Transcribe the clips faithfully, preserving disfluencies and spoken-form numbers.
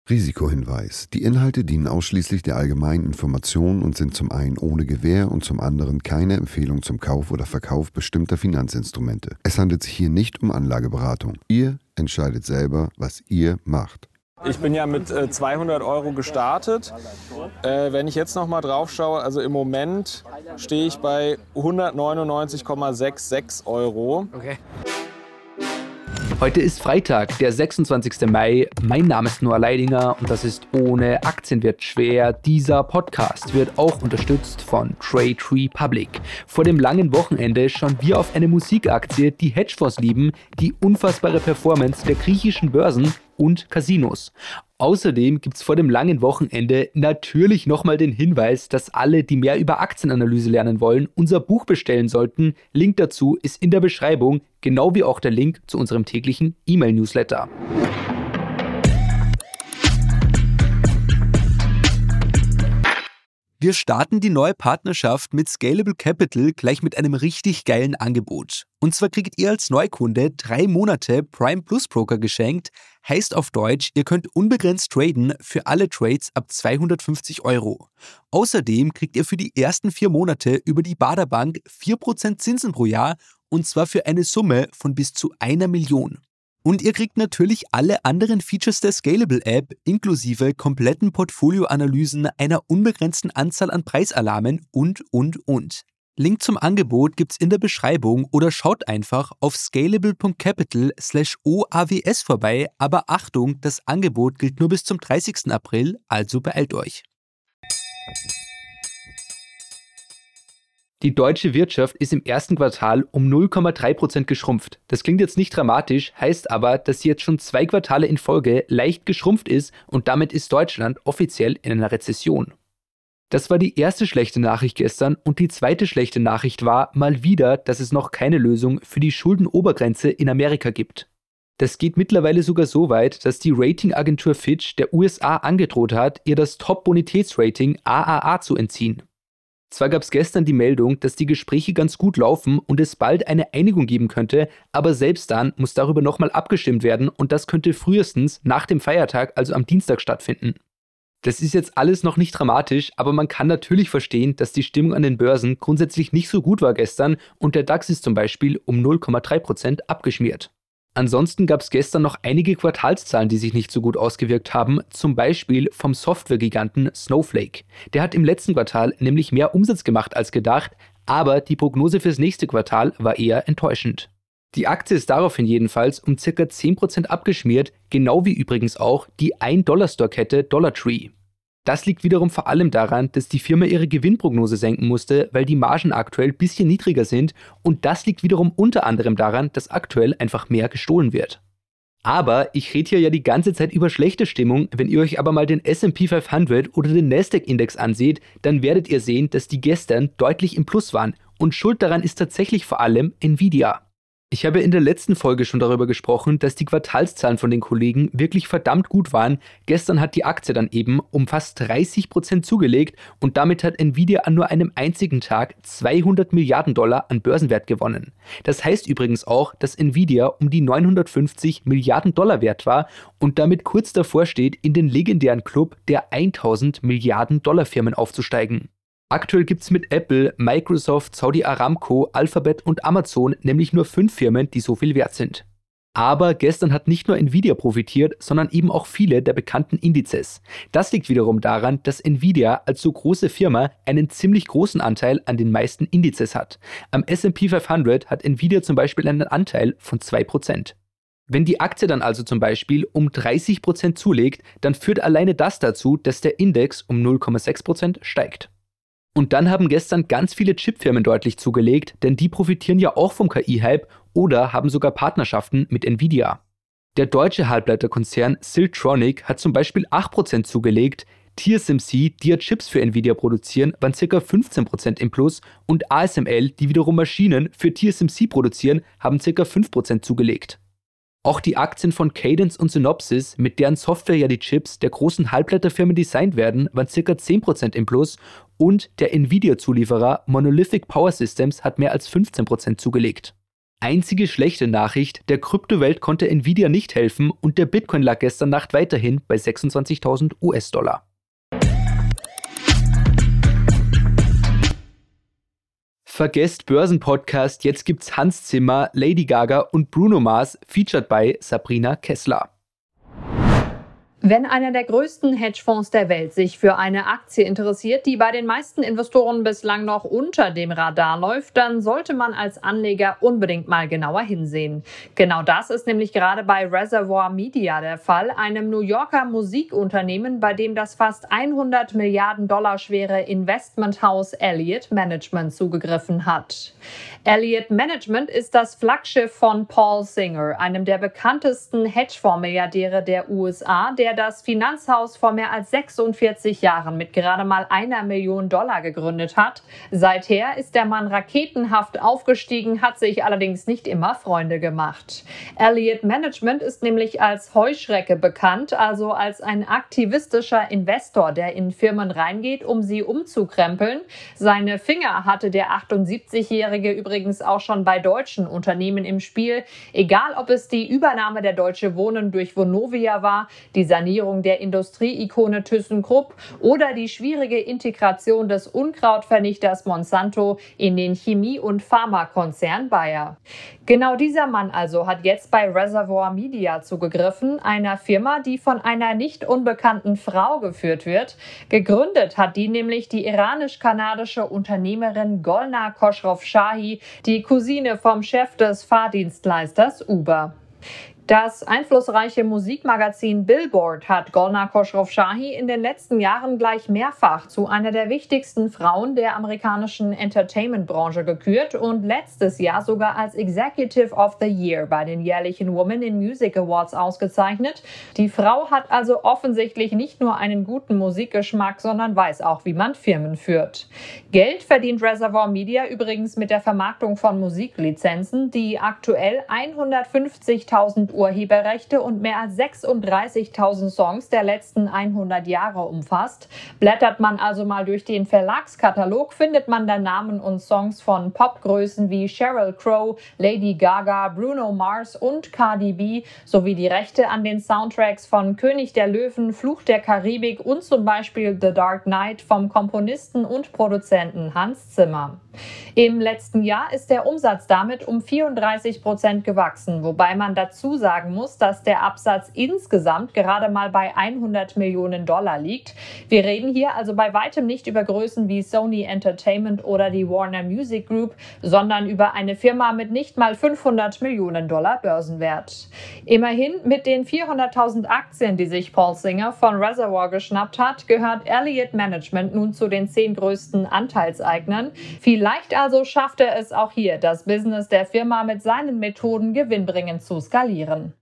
Risikohinweis: Die Inhalte dienen ausschließlich der allgemeinen Information und sind zum einen ohne Gewähr und zum anderen keine Empfehlung zum Kauf oder Verkauf bestimmter Finanzinstrumente. Es handelt sich hier nicht um Anlageberatung. Ihr entscheidet selber, was ihr macht. Ich bin ja mit äh, zweihundert Euro gestartet. Äh, wenn ich jetzt noch mal drauf schaue, also im Moment stehe ich bei hundertneunundneunzig Komma sechsundsechzig Euro. Okay. Heute ist Freitag, der sechsundzwanzigsten Mai. Mein Name ist Noah Leidinger und das ist Ohne Aktien wird schwer. Dieser Podcast wird auch unterstützt von Trade Republic. Vor dem langen Wochenende schauen wir auf eine Musikaktie, die Hedgefonds lieben, die unfassbare Performance der griechischen Börsen und Casinos. Außerdem gibt es vor dem langen Wochenende natürlich nochmal den Hinweis, dass alle, die mehr über Aktienanalyse lernen wollen, unser Buch bestellen sollten. Link dazu ist in der Beschreibung, genau wie auch der Link zu unserem täglichen E-Mail-Newsletter. Wir starten die neue Partnerschaft mit Scalable Capital gleich mit einem richtig geilen Angebot. Und zwar kriegt ihr als Neukunde drei Monate Prime Plus Broker geschenkt. Heißt auf Deutsch, ihr könnt unbegrenzt traden für alle Trades ab zweihundertfünfzig Euro. Außerdem kriegt ihr für die ersten vier Monate über die Baader Bank vier Prozent Zinsen pro Jahr und zwar für eine Summe von bis zu einer Million. Und ihr kriegt natürlich alle anderen Features der Scalable-App inklusive kompletten Portfolioanalysen, einer unbegrenzten Anzahl an Preisalarmen und, und, und. Link zum Angebot gibt's in der Beschreibung oder schaut einfach auf scalable.capital slash OAWS vorbei, aber Achtung, das Angebot gilt nur bis zum dreißigsten April, also beeilt euch. Die deutsche Wirtschaft ist im ersten Quartal um null Komma drei Prozent geschrumpft. Das klingt jetzt nicht dramatisch, heißt aber, dass sie jetzt schon zwei Quartale in Folge leicht geschrumpft ist und damit ist Deutschland offiziell in einer Rezession. Das war die erste schlechte Nachricht gestern und die zweite schlechte Nachricht war mal wieder, dass es noch keine Lösung für die Schuldenobergrenze in Amerika gibt. Das geht mittlerweile sogar so weit, dass die Ratingagentur Fitch der U S A angedroht hat, ihr das Top-Bonitätsrating A A A zu entziehen. Zwar gab es gestern die Meldung, dass die Gespräche ganz gut laufen und es bald eine Einigung geben könnte, aber selbst dann muss darüber nochmal abgestimmt werden und das könnte frühestens nach dem Feiertag, also am Dienstag, stattfinden. Das ist jetzt alles noch nicht dramatisch, aber man kann natürlich verstehen, dass die Stimmung an den Börsen grundsätzlich nicht so gut war gestern und der DAX ist zum Beispiel um null Komma drei Prozent abgeschmiert. Ansonsten gab es gestern noch einige Quartalszahlen, die sich nicht so gut ausgewirkt haben, zum Beispiel vom Softwaregiganten Snowflake. Der hat im letzten Quartal nämlich mehr Umsatz gemacht als gedacht, aber die Prognose fürs nächste Quartal war eher enttäuschend. Die Aktie ist daraufhin jedenfalls um ca. zehn Prozent abgeschmiert, genau wie übrigens auch die ein-Dollar-Store-Kette Dollar Tree. Das liegt wiederum vor allem daran, dass die Firma ihre Gewinnprognose senken musste, weil die Margen aktuell ein bisschen niedriger sind und das liegt wiederum unter anderem daran, dass aktuell einfach mehr gestohlen wird. Aber ich rede hier ja die ganze Zeit über schlechte Stimmung, wenn ihr euch aber mal den S and P fünfhundert oder den Nasdaq-Index ansieht, dann werdet ihr sehen, dass die gestern deutlich im Plus waren und schuld daran ist tatsächlich vor allem Nvidia. Ich habe in der letzten Folge schon darüber gesprochen, dass die Quartalszahlen von den Kollegen wirklich verdammt gut waren. Gestern hat die Aktie dann eben um fast dreißig Prozent zugelegt und damit hat Nvidia an nur einem einzigen Tag zweihundert Milliarden Dollar an Börsenwert gewonnen. Das heißt übrigens auch, dass Nvidia um die neunhundertfünfzig Milliarden Dollar wert war und damit kurz davor steht, in den legendären Club der tausend Milliarden Dollar Firmen aufzusteigen. Aktuell gibt es mit Apple, Microsoft, Saudi Aramco, Alphabet und Amazon nämlich nur fünf Firmen, die so viel wert sind. Aber gestern hat nicht nur Nvidia profitiert, sondern eben auch viele der bekannten Indizes. Das liegt wiederum daran, dass Nvidia als so große Firma einen ziemlich großen Anteil an den meisten Indizes hat. Am S and P fünfhundert hat Nvidia zum Beispiel einen Anteil von zwei Prozent. Wenn die Aktie dann also zum Beispiel um dreißig Prozent zulegt, dann führt alleine das dazu, dass der Index um null Komma sechs Prozent steigt. Und dann haben gestern ganz viele Chipfirmen deutlich zugelegt, denn die profitieren ja auch vom K I-Hype oder haben sogar Partnerschaften mit Nvidia. Der deutsche Halbleiterkonzern Siltronic hat zum Beispiel acht Prozent zugelegt, T S M C, die ja Chips für Nvidia produzieren, waren ca. fünfzehn Prozent im Plus und A S M L, die wiederum Maschinen für T S M C produzieren, haben ca. fünf Prozent zugelegt. Auch die Aktien von Cadence und Synopsys, mit deren Software ja die Chips der großen Halbleiterfirmen designt werden, waren ca. zehn Prozent im Plus und der Nvidia-Zulieferer Monolithic Power Systems hat mehr als fünfzehn Prozent zugelegt. Einzige schlechte Nachricht, der Kryptowelt konnte Nvidia nicht helfen und der Bitcoin lag gestern Nacht weiterhin bei sechsundzwanzigtausend U S-Dollar. Vergesst Börsenpodcast, jetzt gibt's Hans Zimmer, Lady Gaga und Bruno Mars, featured bei Sabrina Kessler. Wenn einer der größten Hedgefonds der Welt sich für eine Aktie interessiert, die bei den meisten Investoren bislang noch unter dem Radar läuft, dann sollte man als Anleger unbedingt mal genauer hinsehen. Genau das ist nämlich gerade bei Reservoir Media der Fall, einem New Yorker Musikunternehmen, bei dem das fast hundert Milliarden Dollar schwere Investmenthaus Elliott Management zugegriffen hat. Elliott Management ist das Flaggschiff von Paul Singer, einem der bekanntesten Hedgefonds-Milliardäre der U S A, der das Finanzhaus vor mehr als sechsundvierzig Jahren mit gerade mal einer Million Dollar gegründet hat. Seither ist der Mann raketenhaft aufgestiegen, hat sich allerdings nicht immer Freunde gemacht. Elliott Management ist nämlich als Heuschrecke bekannt, also als ein aktivistischer Investor, der in Firmen reingeht, um sie umzukrempeln. Seine Finger hatte der achtundsiebzigjährige übrigens auch schon bei deutschen Unternehmen im Spiel, egal ob es die Übernahme der Deutsche Wohnen durch Vonovia war, die Sanierung der Industrieikone ThyssenKrupp oder die schwierige Integration des Unkrautvernichters Monsanto in den Chemie- und Pharmakonzern Bayer. Genau dieser Mann also hat jetzt bei Reservoir Media zugegriffen, einer Firma, die von einer nicht unbekannten Frau geführt wird. Gegründet hat die nämlich die iranisch-kanadische Unternehmerin Golnar Khosrowshahi, die Cousine vom Chef des Fahrdienstleisters Uber. Das einflussreiche Musikmagazin Billboard hat Golnar Khosrowshahi in den letzten Jahren gleich mehrfach zu einer der wichtigsten Frauen der amerikanischen Entertainment-Branche gekürt und letztes Jahr sogar als Executive of the Year bei den jährlichen Women in Music Awards ausgezeichnet. Die Frau hat also offensichtlich nicht nur einen guten Musikgeschmack, sondern weiß auch, wie man Firmen führt. Geld verdient Reservoir Media übrigens mit der Vermarktung von Musiklizenzen, die aktuell hundertfünfzigtausend Urheberrechte und mehr als sechsunddreißigtausend Songs der letzten hundert Jahre umfasst. Blättert man also mal durch den Verlagskatalog, findet man da Namen und Songs von Popgrößen wie Sheryl Crow, Lady Gaga, Bruno Mars und Cardi B sowie die Rechte an den Soundtracks von König der Löwen, Fluch der Karibik und zum Beispiel The Dark Knight vom Komponisten und Produzenten Hans Zimmer. Im letzten Jahr ist der Umsatz damit um vierunddreißig Prozent gewachsen, wobei man dazu sagen muss, dass der Absatz insgesamt gerade mal bei hundert Millionen Dollar liegt. Wir reden hier also bei weitem nicht über Größen wie Sony Entertainment oder die Warner Music Group, sondern über eine Firma mit nicht mal fünfhundert Millionen Dollar Börsenwert. Immerhin mit den vierhunderttausend Aktien, die sich Paul Singer von Reservoir geschnappt hat, gehört Elliott Management nun zu den zehn größten Anteilseignern. Vielleicht also schafft er es auch hier, das Business der Firma mit seinen Methoden gewinnbringend zu skalieren.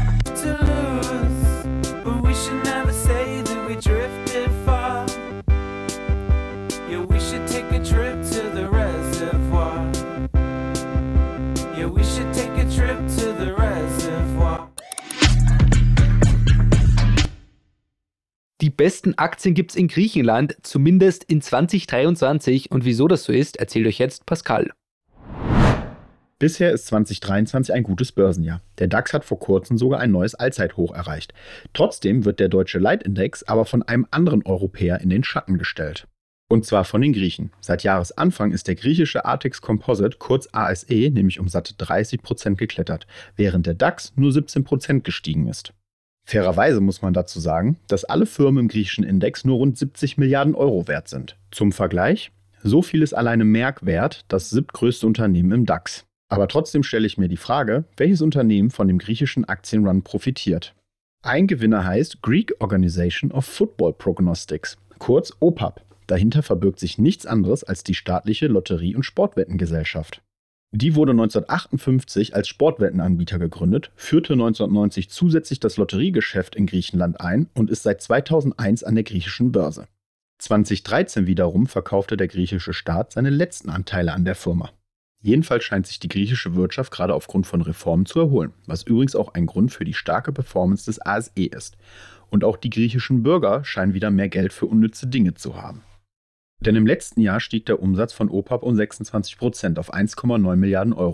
Die besten Aktien gibt's in Griechenland, zumindest in zwanzig dreiundzwanzig. Und wieso das so ist, erzählt euch jetzt Pascal. Bisher ist zwanzig dreiundzwanzig ein gutes Börsenjahr. Der DAX hat vor kurzem sogar ein neues Allzeithoch erreicht. Trotzdem wird der deutsche Leitindex aber von einem anderen Europäer in den Schatten gestellt. Und zwar von den Griechen. Seit Jahresanfang ist der griechische ATHEX Composite, kurz A S E, nämlich um satte dreißig Prozent geklettert, während der DAX nur siebzehn Prozent gestiegen ist. Fairerweise muss man dazu sagen, dass alle Firmen im griechischen Index nur rund siebzig Milliarden Euro wert sind. Zum Vergleich, so viel ist alleine Merck wert, das siebtgrößte Unternehmen im DAX. Aber trotzdem stelle ich mir die Frage, welches Unternehmen von dem griechischen Aktienrun profitiert. Ein Gewinner heißt Greek Organization of Football Prognostics, kurz O P A P. Dahinter verbirgt sich nichts anderes als die staatliche Lotterie- und Sportwettengesellschaft. Die wurde neunzehnhundertachtundfünfzig als Sportwettenanbieter gegründet, führte neunzehnhundertneunzig zusätzlich das Lotteriegeschäft in Griechenland ein und ist seit zweitausendeins an der griechischen Börse. zweitausenddreizehn wiederum verkaufte der griechische Staat seine letzten Anteile an der Firma. Jedenfalls scheint sich die griechische Wirtschaft gerade aufgrund von Reformen zu erholen, was übrigens auch ein Grund für die starke Performance des A S E ist. Und auch die griechischen Bürger scheinen wieder mehr Geld für unnütze Dinge zu haben. Denn im letzten Jahr stieg der Umsatz von O P A P um sechsundzwanzig Prozent auf eins Komma neun Milliarden Euro.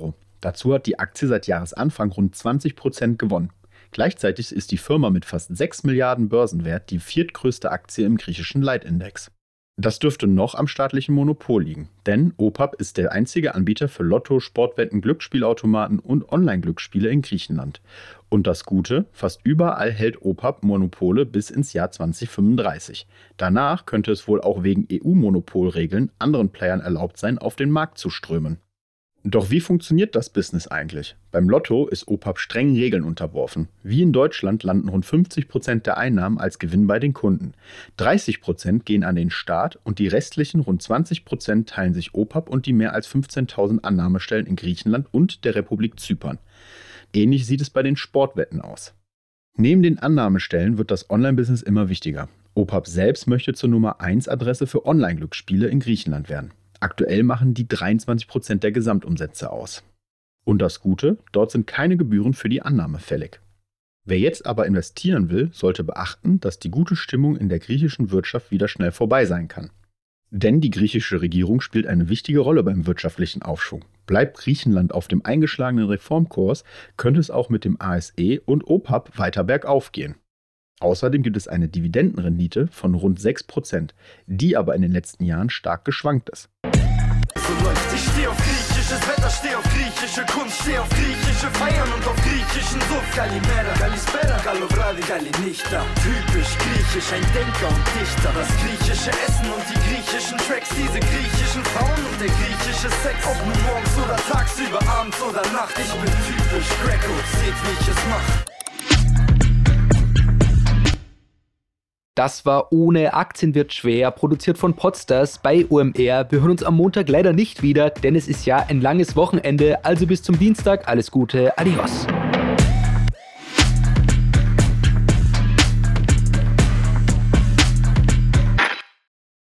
Dazu hat die Aktie seit Jahresanfang rund zwanzig Prozent gewonnen. Gleichzeitig ist die Firma mit fast sechs Milliarden Börsenwert die viertgrößte Aktie im griechischen Leitindex. Das dürfte noch am staatlichen Monopol liegen, denn O P A P ist der einzige Anbieter für Lotto, Sportwetten, Glücksspielautomaten und Online-Glücksspiele in Griechenland. Und das Gute, fast überall hält O P A P Monopole bis ins Jahr zwanzig fünfunddreißig. Danach könnte es wohl auch wegen E U-Monopolregeln anderen Playern erlaubt sein, auf den Markt zu strömen. Doch wie funktioniert das Business eigentlich? Beim Lotto ist O P A P strengen Regeln unterworfen. Wie in Deutschland landen rund fünfzig Prozent der Einnahmen als Gewinn bei den Kunden. dreißig Prozent gehen an den Staat und die restlichen rund zwanzig Prozent teilen sich O P A P und die mehr als fünfzehntausend Annahmestellen in Griechenland und der Republik Zypern. Ähnlich sieht es bei den Sportwetten aus. Neben den Annahmestellen wird das Online-Business immer wichtiger. O P A P selbst möchte zur Nummer eins Adresse für Online-Glücksspiele in Griechenland werden. Aktuell machen die dreiundzwanzig Prozent der Gesamtumsätze aus. Und das Gute, dort sind keine Gebühren für die Annahme fällig. Wer jetzt aber investieren will, sollte beachten, dass die gute Stimmung in der griechischen Wirtschaft wieder schnell vorbei sein kann. Denn die griechische Regierung spielt eine wichtige Rolle beim wirtschaftlichen Aufschwung. Bleibt Griechenland auf dem eingeschlagenen Reformkurs, könnte es auch mit dem A S E und O P A P weiter bergauf gehen. Außerdem gibt es eine Dividendenrendite von rund sechs Prozent, die aber in den letzten Jahren stark geschwankt ist. Ich steh auf griechisches Wetter, steh auf griechische Kunst, steh auf griechische Feiern und auf griechischen Suff. Galimera, Galispera, Galovradi, Galinista. Typisch griechisch, ein Denker und Dichter. Das griechische Essen und die griechischen Tracks, diese griechischen Frauen und der griechische Sex. Ob nur morgens oder tagsüber, abends oder Nacht. Ich bin typisch Greco, seht wie ich es mach. Das war Ohne Aktien wird schwer, produziert von Podstars bei O M R. Wir hören uns am Montag leider nicht wieder, denn es ist ja ein langes Wochenende. Also bis zum Dienstag, alles Gute, adios.